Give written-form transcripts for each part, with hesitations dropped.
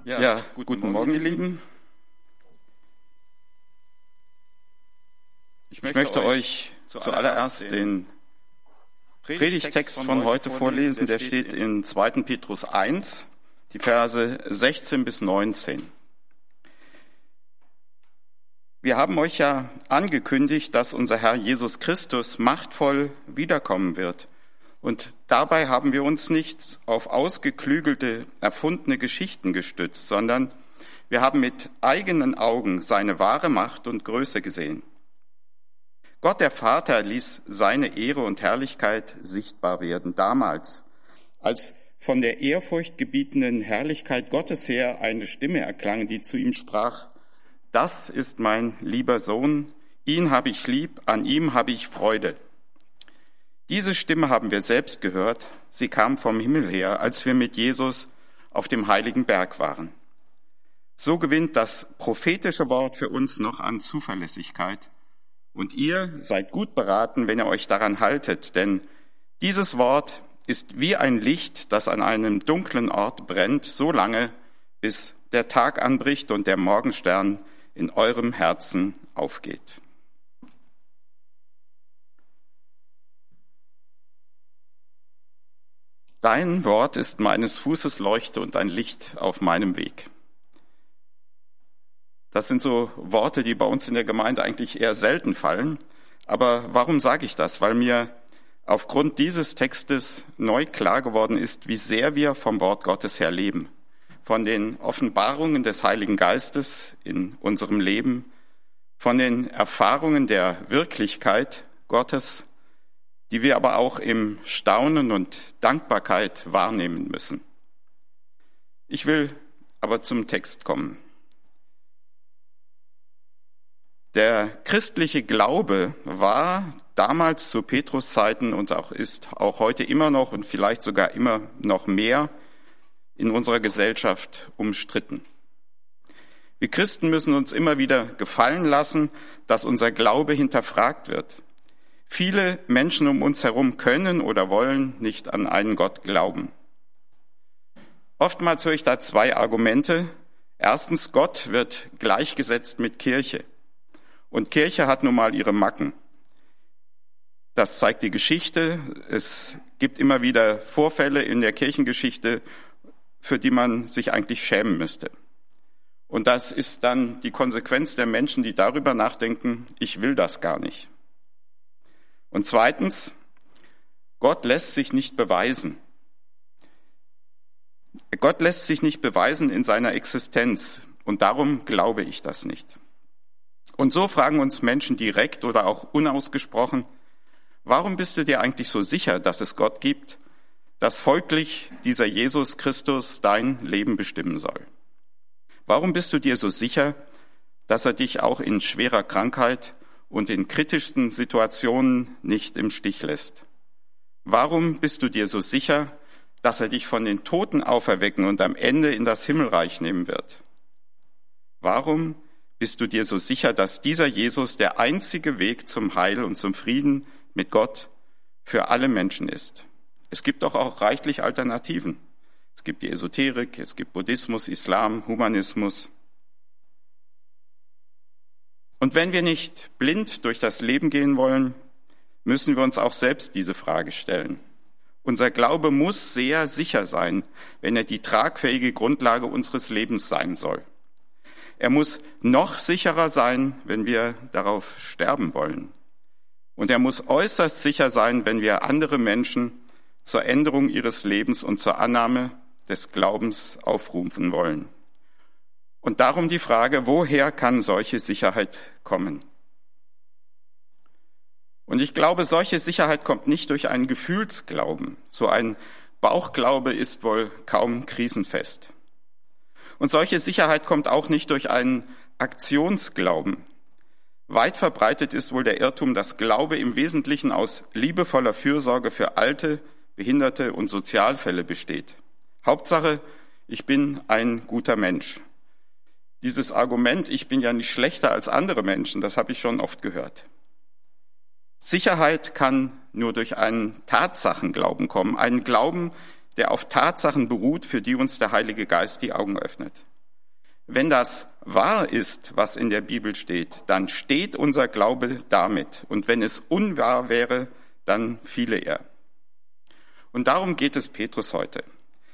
Ja, guten Morgen, ihr Lieben. Ich möchte euch zuallererst den Predigtext von heute vorlesen. Der steht in 2. Petrus 1, die Verse 16 bis 19. Wir haben euch ja angekündigt, dass unser Herr Jesus Christus machtvoll wiederkommen wird. Und dabei haben wir uns nicht auf ausgeklügelte, erfundene Geschichten gestützt, sondern wir haben mit eigenen Augen seine wahre Macht und Größe gesehen. Gott, der Vater, ließ seine Ehre und Herrlichkeit sichtbar werden, damals, als von der ehrfurchtgebietenden Herrlichkeit Gottes her eine Stimme erklang, die zu ihm sprach: Das ist mein lieber Sohn, ihn habe ich lieb, an ihm habe ich Freude. Diese Stimme haben wir selbst gehört, sie kam vom Himmel her, als wir mit Jesus auf dem heiligen Berg waren. So gewinnt das prophetische Wort für uns noch an Zuverlässigkeit. Und ihr seid gut beraten, wenn ihr euch daran haltet, denn dieses Wort ist wie ein Licht, das an einem dunklen Ort brennt, so lange, bis der Tag anbricht und der Morgenstern in eurem Herzen aufgeht. Dein Wort ist meines Fußes Leuchte und ein Licht auf meinem Weg. Das sind so Worte, die bei uns in der Gemeinde eigentlich eher selten fallen. Aber warum sage ich das? Weil mir aufgrund dieses Textes neu klar geworden ist, wie sehr wir vom Wort Gottes her leben. Von den Offenbarungen des Heiligen Geistes in unserem Leben, von den Erfahrungen der Wirklichkeit Gottes, die wir aber auch im Staunen und Dankbarkeit wahrnehmen müssen. Ich will aber zum Text kommen. Der christliche Glaube war damals zu Petrus Zeiten und ist auch heute immer noch und vielleicht sogar immer noch mehr in unserer Gesellschaft umstritten. Wir Christen müssen uns immer wieder gefallen lassen, dass unser Glaube hinterfragt wird. Viele Menschen um uns herum können oder wollen nicht an einen Gott glauben. Oftmals höre ich da zwei Argumente. Erstens, Gott wird gleichgesetzt mit Kirche. Und Kirche hat nun mal ihre Macken. Das zeigt die Geschichte. Es gibt immer wieder Vorfälle in der Kirchengeschichte, für die man sich eigentlich schämen müsste. Und das ist dann die Konsequenz der Menschen, die darüber nachdenken, ich will das gar nicht. Und zweitens, Gott lässt sich nicht beweisen. Gott lässt sich nicht beweisen in seiner Existenz. Und darum glaube ich das nicht. Und so fragen uns Menschen direkt oder auch unausgesprochen, warum bist du dir eigentlich so sicher, dass es Gott gibt, dass folglich dieser Jesus Christus dein Leben bestimmen soll? Warum bist du dir so sicher, dass er dich auch in schwerer Krankheit und in kritischsten Situationen nicht im Stich lässt? Warum bist du dir so sicher, dass er dich von den Toten auferwecken und am Ende in das Himmelreich nehmen wird? Warum bist du dir so sicher, dass dieser Jesus der einzige Weg zum Heil und zum Frieden mit Gott für alle Menschen ist? Es gibt doch auch reichlich Alternativen. Es gibt die Esoterik, es gibt Buddhismus, Islam, Humanismus. Und wenn wir nicht blind durch das Leben gehen wollen, müssen wir uns auch selbst diese Frage stellen. Unser Glaube muss sehr sicher sein, wenn er die tragfähige Grundlage unseres Lebens sein soll. Er muss noch sicherer sein, wenn wir darauf sterben wollen. Und er muss äußerst sicher sein, wenn wir andere Menschen zur Änderung ihres Lebens und zur Annahme des Glaubens aufrufen wollen. Und darum die Frage, woher kann solche Sicherheit kommen? Und ich glaube, solche Sicherheit kommt nicht durch einen Gefühlsglauben. So ein Bauchglaube ist wohl kaum krisenfest. Und solche Sicherheit kommt auch nicht durch einen Aktionsglauben. Weit verbreitet ist wohl der Irrtum, dass Glaube im Wesentlichen aus liebevoller Fürsorge für Alte, Behinderte und Sozialfälle besteht. Hauptsache, ich bin ein guter Mensch. Dieses Argument, ich bin ja nicht schlechter als andere Menschen, das habe ich schon oft gehört. Sicherheit kann nur durch einen Tatsachenglauben kommen, einen Glauben, der auf Tatsachen beruht, für die uns der Heilige Geist die Augen öffnet. Wenn das wahr ist, was in der Bibel steht, dann steht unser Glaube damit. Und wenn es unwahr wäre, dann fiele er. Und darum geht es Petrus heute.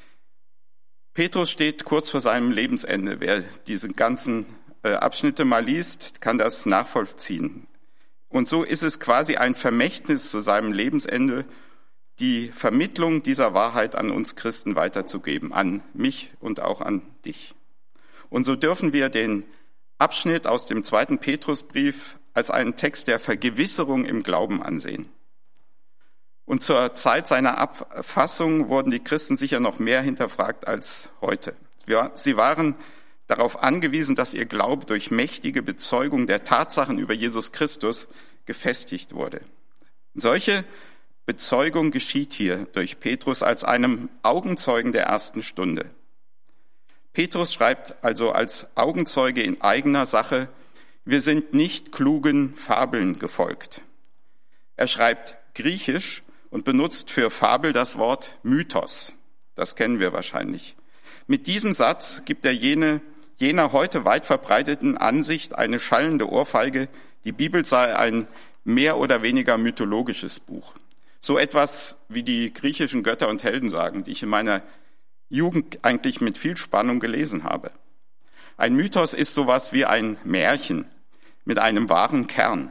Petrus steht kurz vor seinem Lebensende. Wer diese ganzen Abschnitte mal liest, kann das nachvollziehen. Und so ist es quasi ein Vermächtnis zu seinem Lebensende, die Vermittlung dieser Wahrheit an uns Christen weiterzugeben, an mich und auch an dich. Und so dürfen wir den Abschnitt aus dem 2. Petrusbrief als einen Text der Vergewisserung im Glauben ansehen. Und zur Zeit seiner Abfassung wurden die Christen sicher noch mehr hinterfragt als heute. Sie waren darauf angewiesen, dass ihr Glaube durch mächtige Bezeugung der Tatsachen über Jesus Christus gefestigt wurde. Solche Bezeugung geschieht hier durch Petrus als einem Augenzeugen der ersten Stunde. Petrus schreibt also als Augenzeuge in eigener Sache, wir sind nicht klugen Fabeln gefolgt. Er schreibt griechisch und benutzt für Fabel das Wort Mythos. Das kennen wir wahrscheinlich. Mit diesem Satz gibt er jener heute weit verbreiteten Ansicht eine schallende Ohrfeige, die Bibel sei ein mehr oder weniger mythologisches Buch. So etwas wie die griechischen Götter und Heldensagen, die ich in meiner Jugend eigentlich mit viel Spannung gelesen habe. Ein Mythos ist sowas wie ein Märchen mit einem wahren Kern.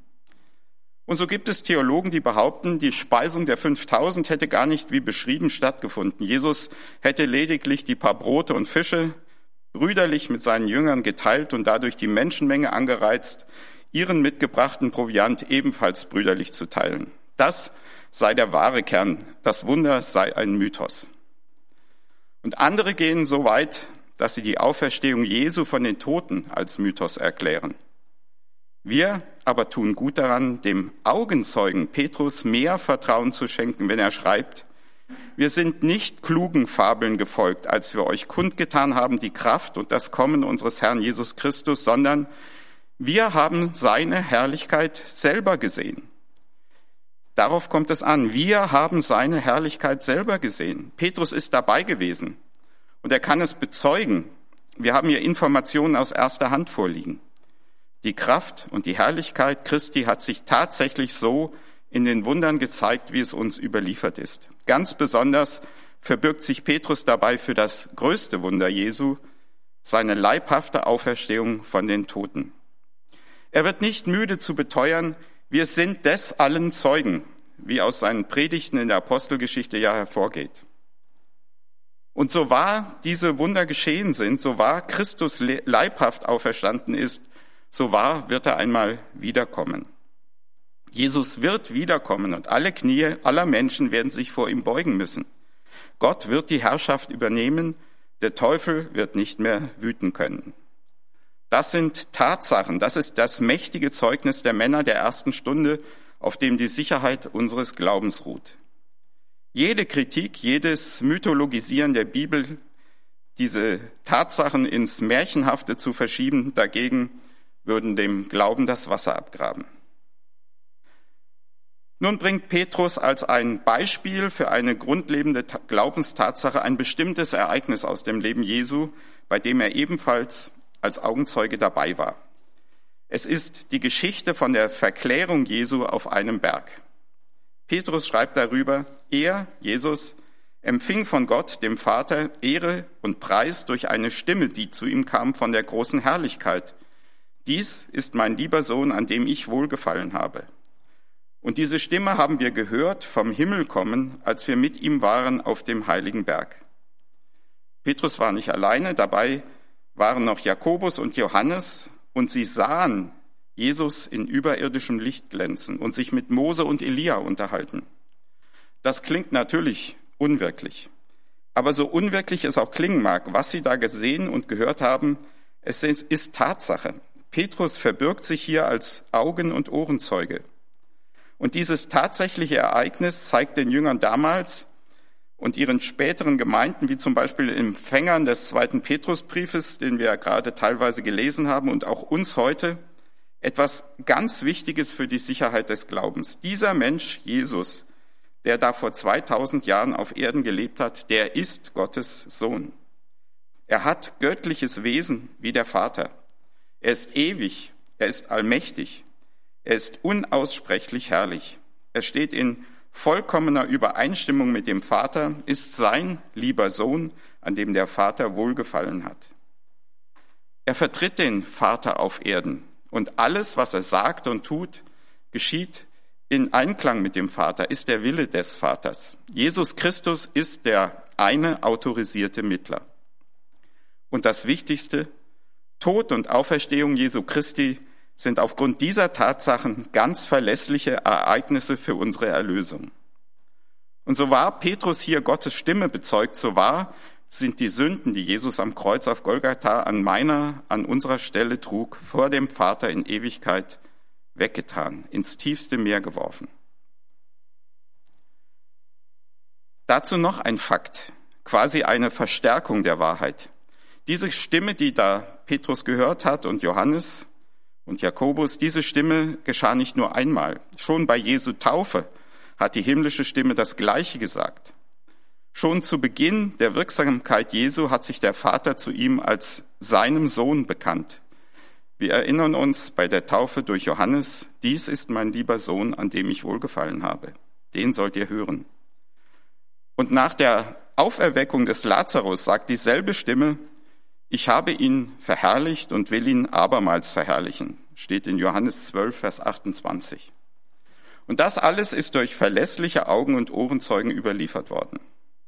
Und so gibt es Theologen, die behaupten, die Speisung der 5000 hätte gar nicht wie beschrieben stattgefunden. Jesus hätte lediglich die paar Brote und Fische brüderlich mit seinen Jüngern geteilt und dadurch die Menschenmenge angereizt, ihren mitgebrachten Proviant ebenfalls brüderlich zu teilen. Das sei der wahre Kern, das Wunder sei ein Mythos. Und andere gehen so weit, dass sie die Auferstehung Jesu von den Toten als Mythos erklären. Wir aber tun gut daran, dem Augenzeugen Petrus mehr Vertrauen zu schenken, wenn er schreibt, wir sind nicht klugen Fabeln gefolgt, als wir euch kundgetan haben, die Kraft und das Kommen unseres Herrn Jesus Christus, sondern wir haben seine Herrlichkeit selber gesehen. Darauf kommt es an. Wir haben seine Herrlichkeit selber gesehen. Petrus ist dabei gewesen und er kann es bezeugen. Wir haben hier Informationen aus erster Hand vorliegen. Die Kraft und die Herrlichkeit Christi hat sich tatsächlich so in den Wundern gezeigt, wie es uns überliefert ist. Ganz besonders verbirgt sich Petrus dabei für das größte Wunder Jesu, seine leibhafte Auferstehung von den Toten. Er wird nicht müde zu beteuern, wir sind des allen Zeugen, wie aus seinen Predigten in der Apostelgeschichte ja hervorgeht. Und so wahr diese Wunder geschehen sind, so wahr Christus leibhaft auferstanden ist, so wahr wird er einmal wiederkommen. Jesus wird wiederkommen und alle Knie aller Menschen werden sich vor ihm beugen müssen. Gott wird die Herrschaft übernehmen, der Teufel wird nicht mehr wüten können. Das sind Tatsachen, das ist das mächtige Zeugnis der Männer der ersten Stunde, auf dem die Sicherheit unseres Glaubens ruht. Jede Kritik, jedes Mythologisieren der Bibel, diese Tatsachen ins Märchenhafte zu verschieben, dagegen würden dem Glauben das Wasser abgraben. Nun bringt Petrus als ein Beispiel für eine grundlegende Glaubenstatsache ein bestimmtes Ereignis aus dem Leben Jesu, bei dem er ebenfalls als Augenzeuge dabei war. Es ist die Geschichte von der Verklärung Jesu auf einem Berg. Petrus schreibt darüber, er, Jesus, empfing von Gott, dem Vater, Ehre und Preis durch eine Stimme, die zu ihm kam von der großen Herrlichkeit. Dies ist mein lieber Sohn, an dem ich wohlgefallen habe. Und diese Stimme haben wir gehört vom Himmel kommen, als wir mit ihm waren auf dem heiligen Berg. Petrus war nicht alleine, dabei waren noch Jakobus und Johannes, und sie sahen Jesus in überirdischem Licht glänzen und sich mit Mose und Elia unterhalten. Das klingt natürlich unwirklich. Aber so unwirklich es auch klingen mag, was sie da gesehen und gehört haben, es ist Tatsache. Petrus verbirgt sich hier als Augen- und Ohrenzeuge. Und dieses tatsächliche Ereignis zeigt den Jüngern damals und ihren späteren Gemeinden, wie zum Beispiel Empfängern des 2. Petrusbriefes, den wir ja gerade teilweise gelesen haben, und auch uns heute, etwas ganz Wichtiges für die Sicherheit des Glaubens. Dieser Mensch, Jesus, der da vor 2000 Jahren auf Erden gelebt hat, der ist Gottes Sohn. Er hat göttliches Wesen wie der Vater. Er ist ewig, er ist allmächtig, er ist unaussprechlich herrlich. Er steht in vollkommener Übereinstimmung mit dem Vater, ist sein lieber Sohn, an dem der Vater wohlgefallen hat. Er vertritt den Vater auf Erden und alles, was er sagt und tut, geschieht in Einklang mit dem Vater, ist der Wille des Vaters. Jesus Christus ist der eine autorisierte Mittler. Und das Wichtigste, Tod und Auferstehung Jesu Christi sind aufgrund dieser Tatsachen ganz verlässliche Ereignisse für unsere Erlösung. Und so wahr Petrus hier Gottes Stimme bezeugt, so wahr sind die Sünden, die Jesus am Kreuz auf Golgatha an unserer Stelle trug, vor dem Vater in Ewigkeit weggetan, ins tiefste Meer geworfen. Dazu noch ein Fakt, quasi eine Verstärkung der Wahrheit. Diese Stimme, die da Petrus gehört hat und Johannes und Jakobus, diese Stimme geschah nicht nur einmal. Schon bei Jesu Taufe hat die himmlische Stimme das Gleiche gesagt. Schon zu Beginn der Wirksamkeit Jesu hat sich der Vater zu ihm als seinem Sohn bekannt. Wir erinnern uns bei der Taufe durch Johannes, dies ist mein lieber Sohn, an dem ich wohlgefallen habe. Den sollt ihr hören. Und nach der Auferweckung des Lazarus sagt dieselbe Stimme, ich habe ihn verherrlicht und will ihn abermals verherrlichen. Steht in Johannes 12, Vers 28. Und das alles ist durch verlässliche Augen- und Ohrenzeugen überliefert worden.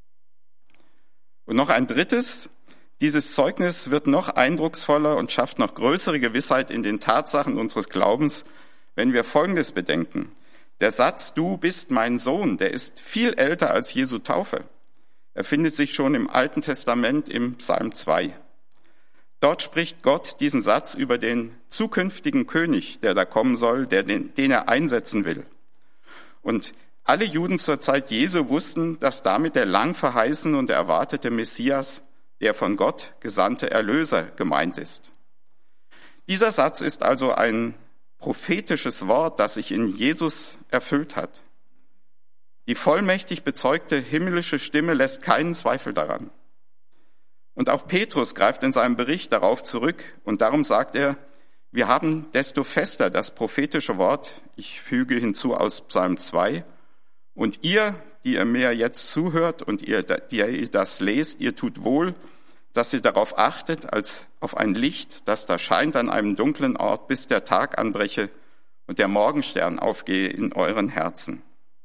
Und noch ein drittes, dieses Zeugnis wird noch eindrucksvoller und schafft noch größere Gewissheit in den Tatsachen unseres Glaubens, wenn wir Folgendes bedenken. Der Satz, du bist mein Sohn, der ist viel älter als Jesu Taufe. Er findet sich schon im Alten Testament im Psalm 2. Dort spricht Gott diesen Satz über den zukünftigen König, der da kommen soll, den er einsetzen will. Und alle Juden zur Zeit Jesu wussten, dass damit der lang verheißene und erwartete Messias, der von Gott gesandte Erlöser, gemeint ist. Dieser Satz ist also ein prophetisches Wort, das sich in Jesus erfüllt hat. Die vollmächtig bezeugte himmlische Stimme lässt keinen Zweifel daran. Und auch Petrus greift in seinem Bericht darauf zurück und darum sagt er, wir haben desto fester das prophetische Wort, ich füge hinzu aus Psalm 2, und ihr, die ihr mir jetzt zuhört und die ihr das lest, ihr tut wohl, dass ihr darauf achtet, als auf ein Licht, das da scheint an einem dunklen Ort, bis der Tag anbreche und der Morgenstern aufgehe in euren Herzen.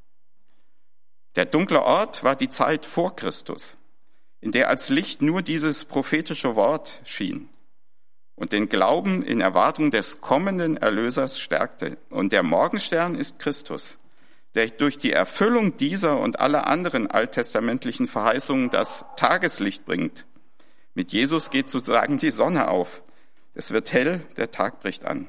Der dunkle Ort war die Zeit vor Christus, in der als Licht nur dieses prophetische Wort schien und den Glauben in Erwartung des kommenden Erlösers stärkte. Und der Morgenstern ist Christus, der durch die Erfüllung dieser und aller anderen alttestamentlichen Verheißungen das Tageslicht bringt. Mit Jesus geht sozusagen die Sonne auf. Es wird hell, der Tag bricht an.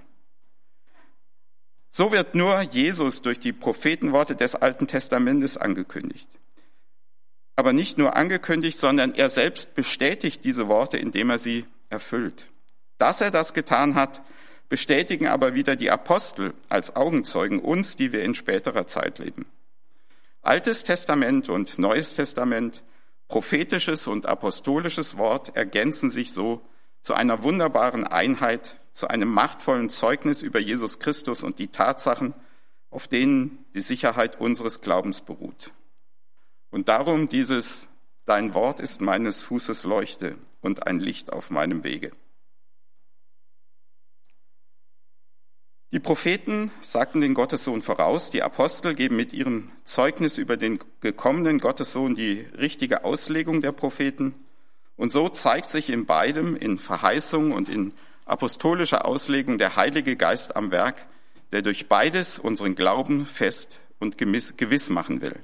So wird nur Jesus durch die Prophetenworte des Alten Testamentes angekündigt. Aber nicht nur angekündigt, sondern er selbst bestätigt diese Worte, indem er sie erfüllt. Dass er das getan hat, bestätigen aber wieder die Apostel als Augenzeugen uns, die wir in späterer Zeit leben. Altes Testament und Neues Testament, prophetisches und apostolisches Wort ergänzen sich so zu einer wunderbaren Einheit, zu einem machtvollen Zeugnis über Jesus Christus und die Tatsachen, auf denen die Sicherheit unseres Glaubens beruht. Und darum dieses, dein Wort ist meines Fußes Leuchte und ein Licht auf meinem Wege. Die Propheten sagten den Gottessohn voraus, die Apostel geben mit ihrem Zeugnis über den gekommenen Gottessohn die richtige Auslegung der Propheten. Und so zeigt sich in beidem, in Verheißung und in apostolischer Auslegung, der Heilige Geist am Werk, der durch beides unseren Glauben fest und gewiss machen will.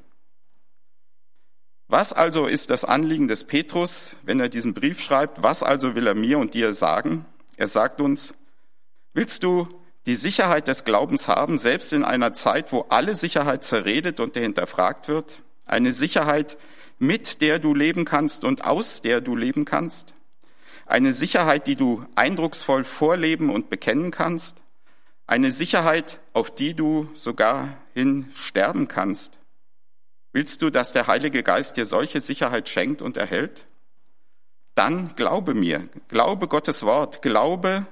Was also ist das Anliegen des Petrus, wenn er diesen Brief schreibt? Was also will er mir und dir sagen? Er sagt uns, willst du die Sicherheit des Glaubens haben, selbst in einer Zeit, wo alle Sicherheit zerredet und hinterfragt wird? Eine Sicherheit, mit der du leben kannst und aus der du leben kannst? Eine Sicherheit, die du eindrucksvoll vorleben und bekennen kannst? Eine Sicherheit, auf die du sogar hin sterben kannst? Willst du, dass der Heilige Geist dir solche Sicherheit schenkt und erhält? dann glaube mir, glaube Gottes Wort, glaube,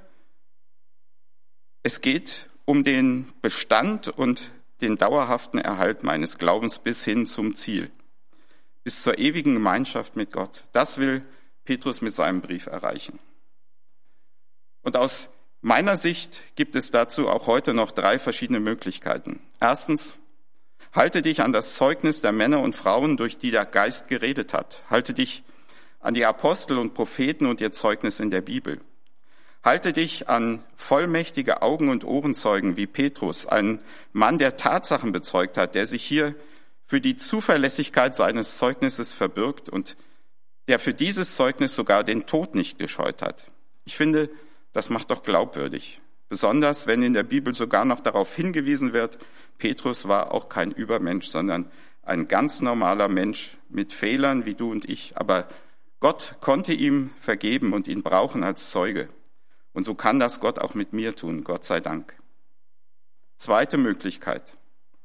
es geht um den Bestand und den dauerhaften Erhalt meines Glaubens bis hin zum Ziel, bis zur ewigen Gemeinschaft mit Gott. Das will Petrus mit seinem Brief erreichen. Und aus meiner Sicht gibt es dazu auch heute noch 3 verschiedene Möglichkeiten. Erstens, halte dich an das Zeugnis der Männer und Frauen, durch die der Geist geredet hat. Halte dich an die Apostel und Propheten und ihr Zeugnis in der Bibel. Halte dich an vollmächtige Augen- und Ohrenzeugen wie Petrus, ein Mann, der Tatsachen bezeugt hat, der sich hier für die Zuverlässigkeit seines Zeugnisses verbürgt und der für dieses Zeugnis sogar den Tod nicht gescheut hat. Ich finde, das macht doch glaubwürdig. Besonders, wenn in der Bibel sogar noch darauf hingewiesen wird, Petrus war auch kein Übermensch, sondern ein ganz normaler Mensch mit Fehlern wie du und ich. Aber Gott konnte ihm vergeben und ihn brauchen als Zeuge. Und so kann das Gott auch mit mir tun, Gott sei Dank. Zweite Möglichkeit.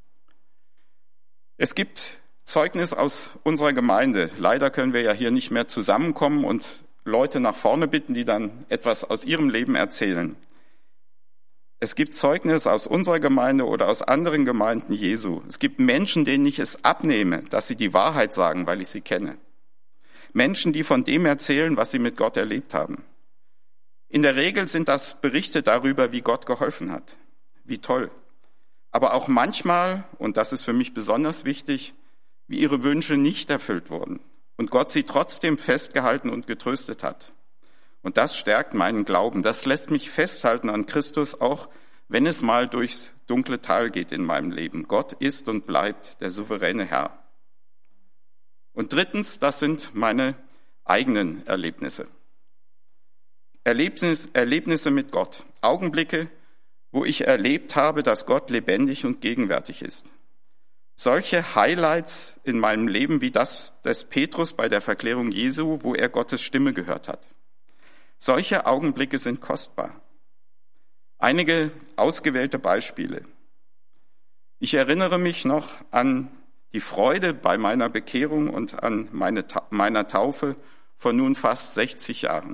Es gibt Zeugnis aus unserer Gemeinde. Leider können wir ja hier nicht mehr zusammenkommen und Leute nach vorne bitten, die dann etwas aus ihrem Leben erzählen. Es gibt Zeugnis aus unserer Gemeinde oder aus anderen Gemeinden Jesu. Es gibt Menschen, denen ich es abnehme, dass sie die Wahrheit sagen, weil ich sie kenne. Menschen, die von dem erzählen, was sie mit Gott erlebt haben. In der Regel sind das Berichte darüber, wie Gott geholfen hat. Wie toll. Aber auch manchmal, und das ist für mich besonders wichtig, wie ihre Wünsche nicht erfüllt wurden und Gott sie trotzdem festgehalten und getröstet hat. Und das stärkt meinen Glauben. Das lässt mich festhalten an Christus, auch wenn es mal durchs dunkle Tal geht in meinem Leben. Gott ist und bleibt der souveräne Herr. Und drittens, das sind meine eigenen Erlebnisse. Erlebnisse mit Gott. Augenblicke, wo ich erlebt habe, dass Gott lebendig und gegenwärtig ist. Solche Highlights in meinem Leben wie das des Petrus bei der Verklärung Jesu, wo er Gottes Stimme gehört hat. Solche Augenblicke sind kostbar. Einige ausgewählte Beispiele. Ich erinnere mich noch an die Freude bei meiner Bekehrung und an meiner Taufe vor nun fast 60 Jahren.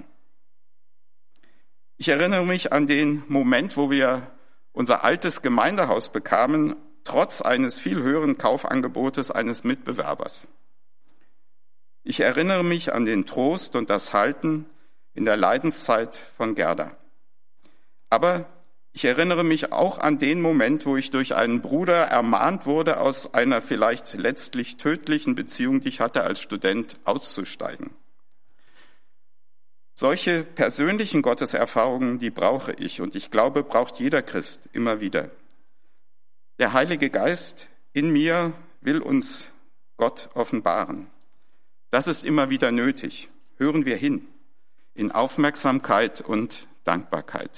Ich erinnere mich an den Moment, wo wir unser altes Gemeindehaus bekamen, trotz eines viel höheren Kaufangebotes eines Mitbewerbers. Ich erinnere mich an den Trost und das Halten in der Leidenszeit von Gerda. Aber ich erinnere mich auch an den Moment, wo ich durch einen Bruder ermahnt wurde, aus einer vielleicht letztlich tödlichen Beziehung, die ich hatte als Student, auszusteigen. Solche persönlichen Gotteserfahrungen, die brauche ich und ich glaube, braucht jeder Christ immer wieder. Der Heilige Geist in mir will uns Gott offenbaren. Das ist immer wieder nötig. Hören wir hin, in Aufmerksamkeit und Dankbarkeit.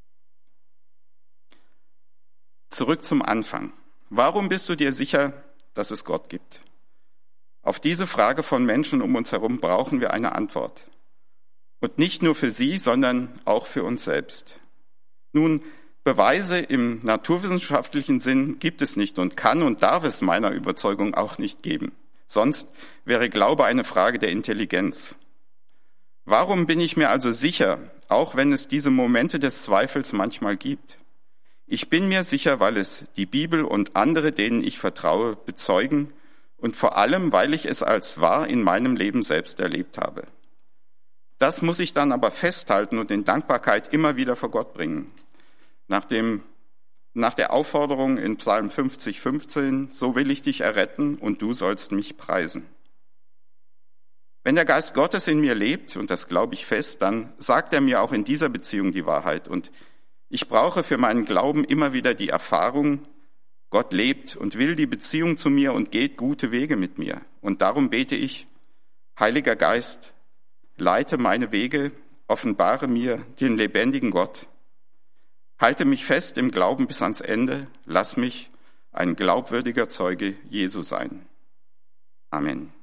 Zurück zum Anfang. Warum bist du dir sicher, dass es Gott gibt? Auf diese Frage von Menschen um uns herum brauchen wir eine Antwort. Und nicht nur für sie, sondern auch für uns selbst. Nun, Beweise im naturwissenschaftlichen Sinn gibt es nicht und kann und darf es meiner Überzeugung auch nicht geben. Sonst wäre Glaube eine Frage der Intelligenz. Warum bin ich mir also sicher, auch wenn es diese Momente des Zweifels manchmal gibt? Ich bin mir sicher, weil es die Bibel und andere, denen ich vertraue, bezeugen und vor allem, weil ich es als wahr in meinem Leben selbst erlebt habe. Das muss ich dann aber festhalten und in Dankbarkeit immer wieder vor Gott bringen. Nach der Aufforderung in Psalm 50,15, so will ich dich erretten und du sollst mich preisen. Wenn der Geist Gottes in mir lebt, und das glaube ich fest, dann sagt er mir auch in dieser Beziehung die Wahrheit. Und ich brauche für meinen Glauben immer wieder die Erfahrung, Gott lebt und will die Beziehung zu mir und geht gute Wege mit mir. Und darum bete ich, Heiliger Geist, leite meine Wege, offenbare mir den lebendigen Gott. Halte mich fest im Glauben bis ans Ende, lass mich ein glaubwürdiger Zeuge Jesu sein. Amen.